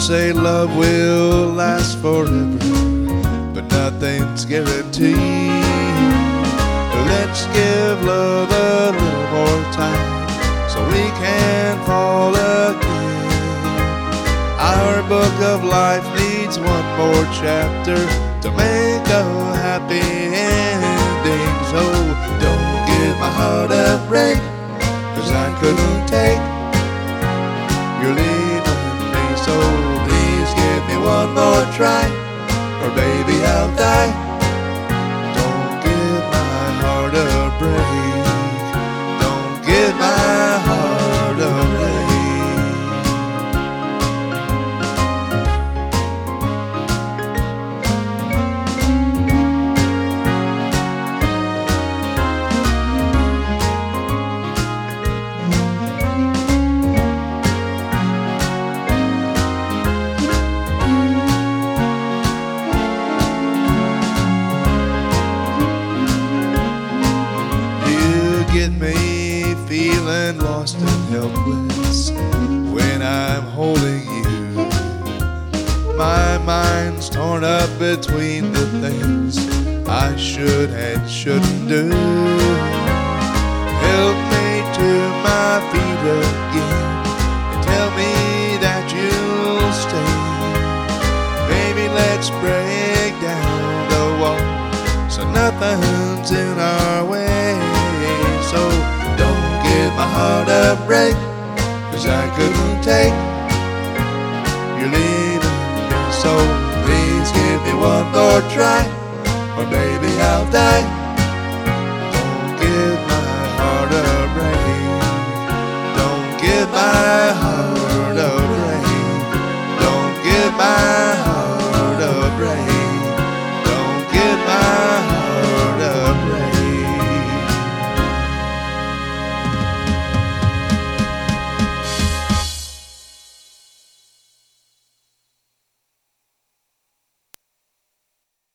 say love will last forever, but nothing's guaranteed. Let's give love a little more time so we can fall again. Our book of life needs one more chapter to make a happy ending. So don't give my heart a break, 'cause I couldn't take your leaving me. So please give me one more try, or baby I'll die. Don't give my heart a break. Don't give my heart a break. Get me feeling lost and helpless when I'm holding you. My mind's torn up between the things I should and shouldn't do. Help me to my feet again and tell me that you'll stay. Baby, let's break down the wall so nothing's in our way. So don't give my heart a break, 'cause I couldn't take you leaving me. So please give me one more try, or baby I'll die.